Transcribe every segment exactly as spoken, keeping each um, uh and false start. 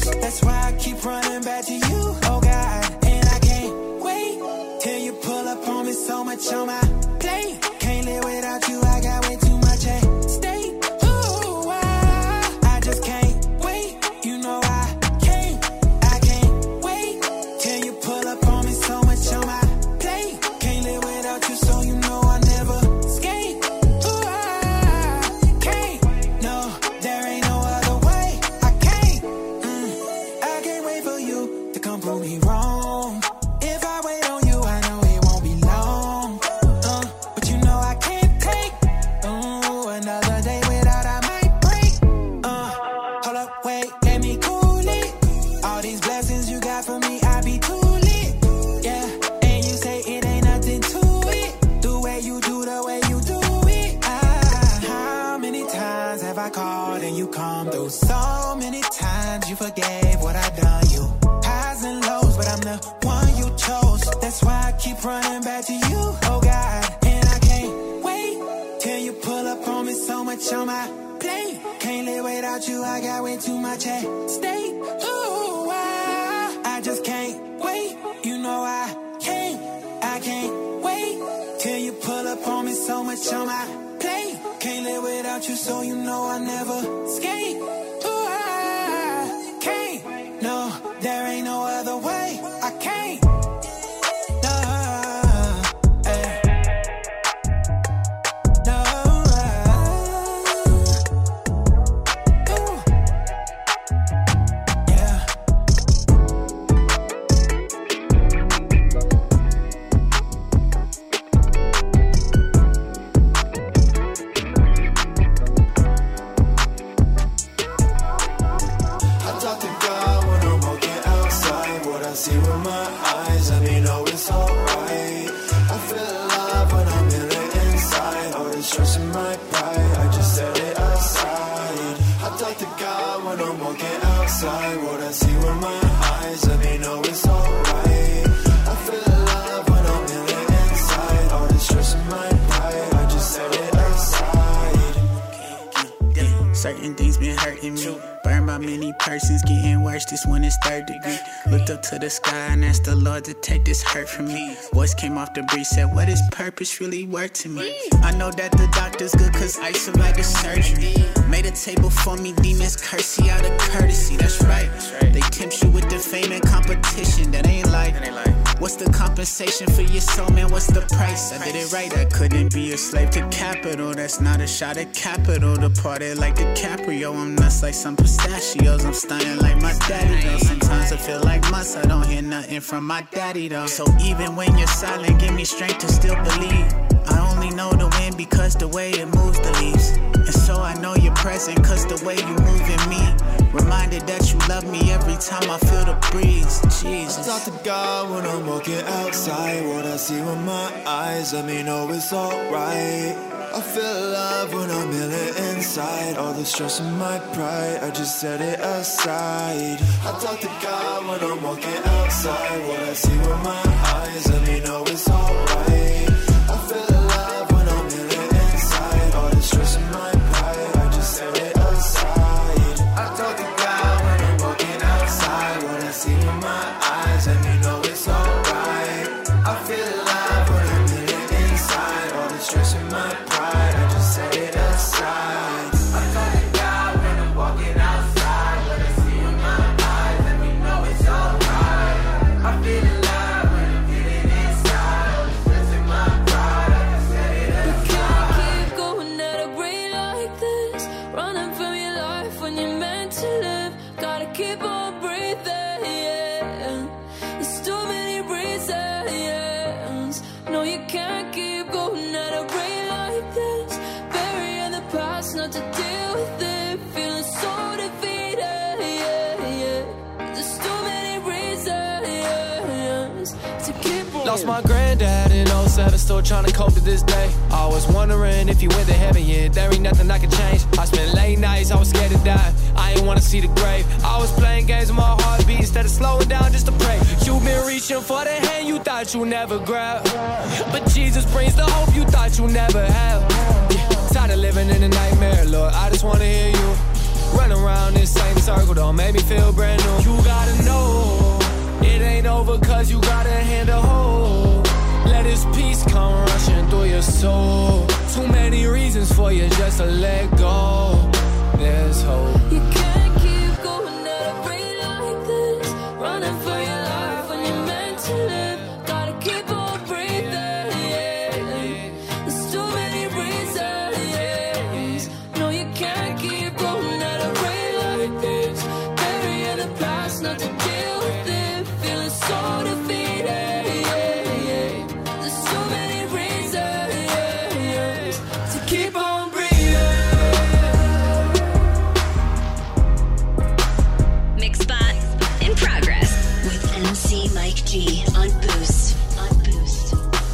That's why I keep running back to you, oh God. And I can't wait till you pull up on me, so much on my plate. Can't live without you, I got way too much at stake. Ooh, I, I just can't wait, you know I can't, I can't wait till you pull up on me, so much on my plate. Can't live without you, so you know I never skate. Ooh, I can't, no, there ain't no other way. I can't, mm, I can't wait for you to come prove me wrong. If I wait on you, I know it won't be long. Uh, but you know I can't take ooh, another day without I might break. Uh, hold up, wait, let me cool it. All these blessings you got for me, I be too lit. Yeah, and you say it ain't nothing to it. The way you do, the way you do it. Ah, how many times have I called and you come through? So many times you forgave what I done you. Highs and lows, but I'm the one you chose. That's why I keep running back to you, oh God. And I can't wait till you pull up on me, so much on my plate. Can't live without you, I got way too much at stake. Ooh, I, I just can't wait, you know I can't, I can't wait till you pull up on me, so much on my plate. Can't live without you, so you know I never skate. Ooh, I can't, no, there ain't no other way. I can't. No, eh. No, uh, ooh. Yeah. I talk to God when I'm walking outside. What I see with my eyes, let me know it's alright. I feel alive when I'm feeling inside. All the stress in my pride, I just set it aside. I talk to God when I'm walking outside. What I see with my eyes, let me know it's alright. I feel alive when I'm feeling inside. All the stress in my pride, I just set it aside. Certain things been hurting me. Burned by many persons, getting worse. This one is third degree. Looked up to the sky and asked the Lord to take this hurt from me. Voice came off the breeze, said, what is purpose really worth to me? I know that the doctor's good cause I survived the surgery. Made a table for me, demons curse you out of courtesy. That's right. They tempt you with the fame and competition. That ain't like. What's the compensation for your soul, man? What's the price? I did it right. I couldn't be a slave to capital. That's not a shot at capital. Departed like DiCaprio. I'm nuts like some pistachios. I'm stunning like my daddy though. Sometimes I feel like months I don't hear nothing from my daddy though. So even when you're silent, give me strength to still believe. I only know the wind because the way it moves the leaves. And so I know you're present cause the way you move in me. Reminded that you love me every time I feel the breeze. Jesus. I talk to God when I'm walking outside. What I see with my eyes, let me know it's alright. I feel alive when I'm feeling inside. All the stress in my pride, I just set it aside. I talk to God when I'm walking outside. What I see with my eyes, let me know it's alright. I feel alive when I'm feeling inside. All the stress in my pride, I just set it aside. I talk to God when I'm walking outside. What I see with my eyes, let me know it's alright. I feel alive when I'm feeling inside. All the stress in my pride, I just set it aside. I talk to God when I'm walking outside. What I see with my eyes, let me know it's alright. I feel alive when I'm feeling inside. All the stress in my pride, I just set it aside. Keep going at a rate like this, running from your life when you're meant to live. Gotta keep on breathing, yeah. There's too many reasons. No, you can't keep going at a rate like this, burying the past, not to deal with it. Feeling so defeated, yeah, yeah. There's too many reasons to keep on. Lost my granddad in oh seven, still trying to cope to this day. I was wondering if you went to heaven yet. There ain't nothing I can change. I spent late nights, I was scared to die. I ain't wanna see the grave. I was playing games with my heartbeat instead of slowing down just to pray. You been reaching for the hand you thought you never grab, but Jesus brings the hope you thought you never have. Yeah, tired of living in a nightmare, Lord. I just wanna hear you. Run around this same circle, don't make me feel brand new. soul. Too many reasons for you just to let go. There's hope. You can't keep going at a rate like this, running for your life when you're meant to live. Gotta keep on breathing, yeah. There's too many reasons. No, you can't keep going at a rate like this, burying the past, not to deal with it. Feeling so defeated, yeah, yeah. There's so many reasons to keep on breathing. Mixbot in progress with M C Mike G on Boost. On Boost.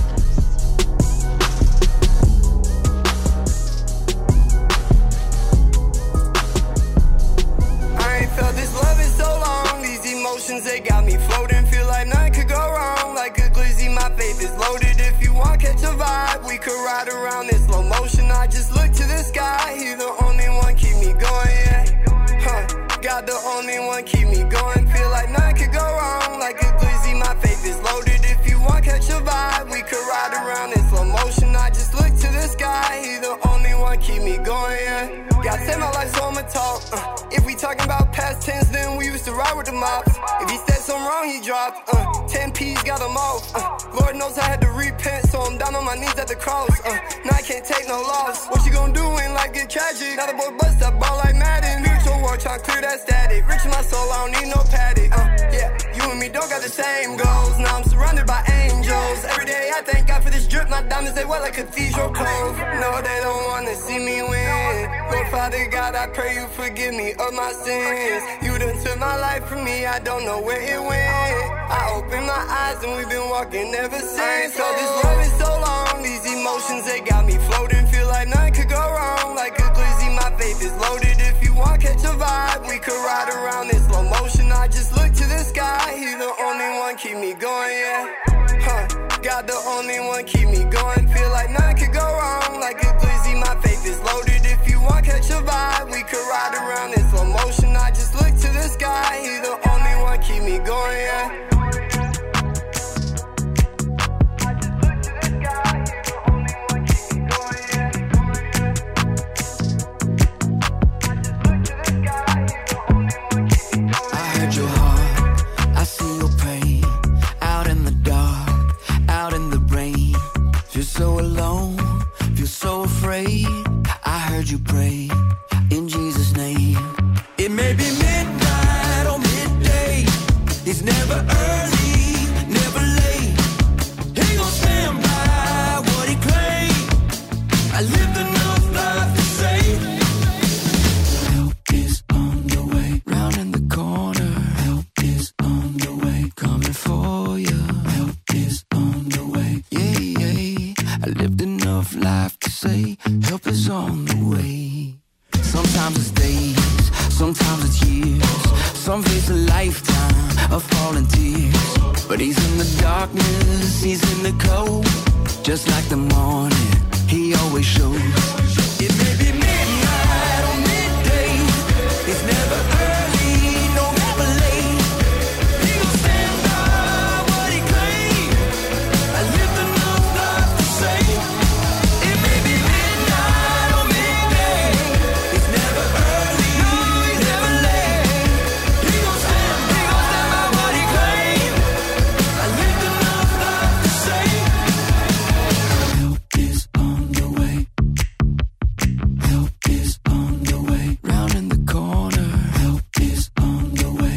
I ain't felt this love in so long. These emotions, they got me floating. Feel like nothing could go wrong. Like a glizzy, my faith is loaded. If you want, catch a vibe. We could ride around in slow motion. I just look to the sky. He the only one keep me going, yeah. Huh. God the only one keep me going. Feel like nothing could go wrong. Like a glizzy, my faith is loaded. If you want, catch a vibe. We could ride around in slow motion. I just look to the sky. He the only one keep me going, yeah. Gotta save my life, so I'ma talk. Uh, if we talking about past tense, then we used to ride with the mops. If he said something wrong, he dropped. Uh, ten P's got him off. Uh, Lord knows I had to repent, so I'm down on my knees at the cross. Uh, now I can't take no loss. What you gonna do when life get tragic? Now the boy bust up, ball like Madden. Mutual war, tryna clear that static. Rich in my soul, I don't need no paddock. Uh, yeah, you and me don't got the same goals. Now I'm surrounded by angels. Every day I thank God for this drip. My diamonds, they wet like Cathedral Cove. No, they don't wanna see me win. Lord Father God, I pray you forgive me of my sins. You done took my life from me, I don't know where it went. I opened my eyes and we've been walking ever since. So this love is so long, these emotions, they got me floating. Feel like nothing could go wrong. Like a glizzy, my faith is loaded. If you want, catch a vibe. We could ride around in slow motion. I just look to the sky. He the only one keep me going, yeah. Huh. God the only one keep me going. Feel like nothing could go wrong. Like a glizzy, my faith is loaded. If you want, catch a vibe. We could ride around in slow motion. I just look to the sky. He the only one keep me going, yeah. You pray in Jesus' name. It may be midnight or midday. It's never early, never late. He gon' stand by what he claimed. I lived enough life to say help is on the way. Round in the corner, help is on the way. Coming for you, help is on the way. Yeah, yeah. I lived enough life to say help is on the way. Sometimes it's days, sometimes it's years. Some face a lifetime of falling tears. But he's in the darkness, he's in the cold. Just like the morning, he always shows. It may be midnight or midday. It's never early, no never late. He gon' stand by what he claimed. I lived enough life to say it may be midnight or midday. It's never early, never late. He gon' stand, he gon' stand by what he claimed. I lived enough life to say help is on the way. Help is on the way. Round in the corner, help is on the way.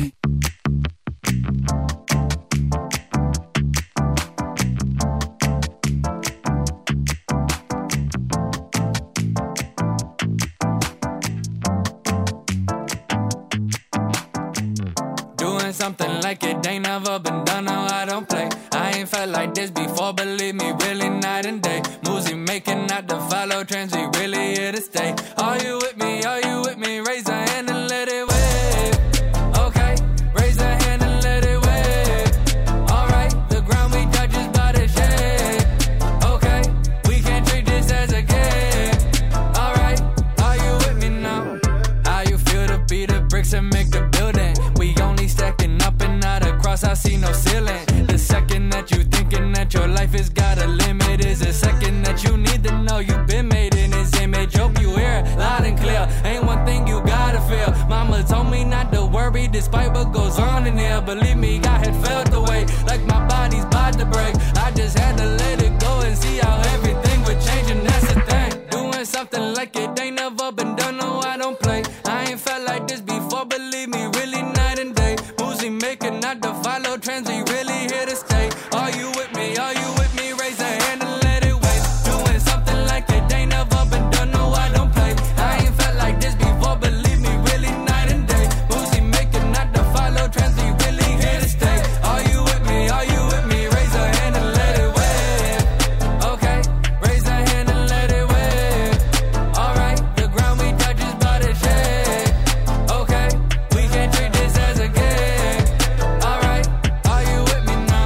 Doing something like it ain't never been done, no, I don't play. I ain't felt like this before, believe me, really night and day. Moves we making, not to follow trends, we really here to stay. Are you with me, are you with me? Raise a hand and let it wave. Okay, raise a hand and let it wave. Alright, the ground we touch is by the shade. Okay, we can't treat this as a game. Alright, are you with me now? How you feel to be the bricks and make the building? We only stacking up and not across, I see no ceiling. The second that you thinking that your life has got a limit is the second that you need know you been made in this image. Hope you hear it loud and clear. Ain't one thing you gotta feel. Mama told me not to worry despite what goes on in here. Believe me, I had felt away like my body's about to break. I just had to let it go and see how everything would change, and that's the thing. Doing something like it ain't never been done, no, I don't play. I ain't felt like this before, believe me, really night and day. Boozy making not to follow trends, we really here to stay. Are you with me? Are you with me? Raise a hand and let it wave. Doing something like it ain't never been done, no, I don't play. I ain't felt like this before, believe me, really night and day. Boozy making not to follow trends, we really here to stay. Are you with me? Are you with me? Raise a hand and let it wave. Okay, raise a hand and let it wave. Alright, the ground we touch is about to shake. Okay, we can't treat this as a game. Alright, are you with me now?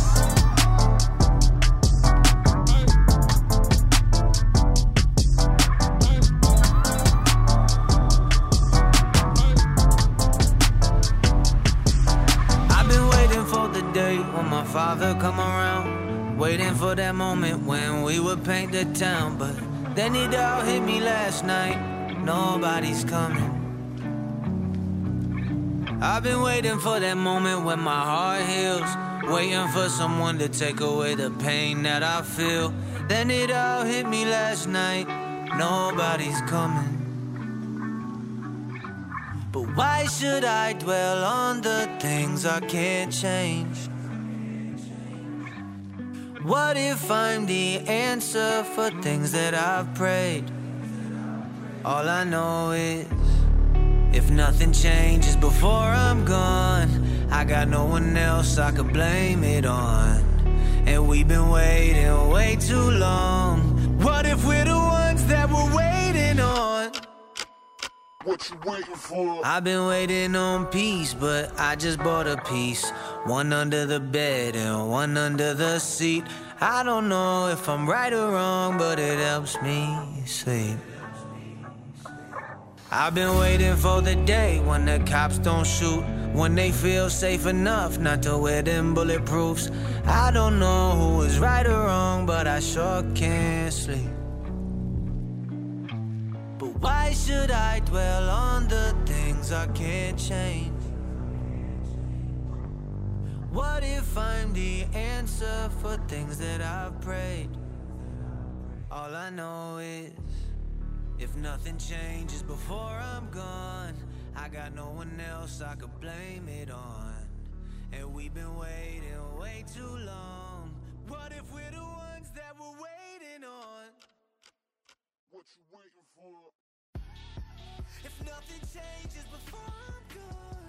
I've been waiting for the day when my father come around, waiting for that moment when we would paint the town. But then it all hit me last night, nobody's coming. I've been waiting for that moment when my heart heals, waiting for someone to take away the pain that I feel. Then it all hit me last night, nobody's coming. But why should I dwell on the things I can't change? What if I'm the answer for things that I've prayed? All I know is, if nothing changes before I'm gone, I got no one else I could blame it on. And we've been waiting way too long. What if we're the ones that we're waiting on? What you waiting for? I've been waiting on peace, but I just bought a piece. One under the bed and one under the seat. I don't know if I'm right or wrong, but it helps me sleep. I've been waiting for the day when the cops don't shoot, when they feel safe enough not to wear them bulletproofs. I don't know who is right or wrong, but I sure can't sleep. But why should I dwell on the things I can't change? What if I'm the answer for things that I've prayed? All I know is, if nothing changes before I'm gone, I got no one else I could blame it on. And we've been waiting way too long. What if we're the ones that we're waiting on? What you waiting for? If nothing changes before I'm gone,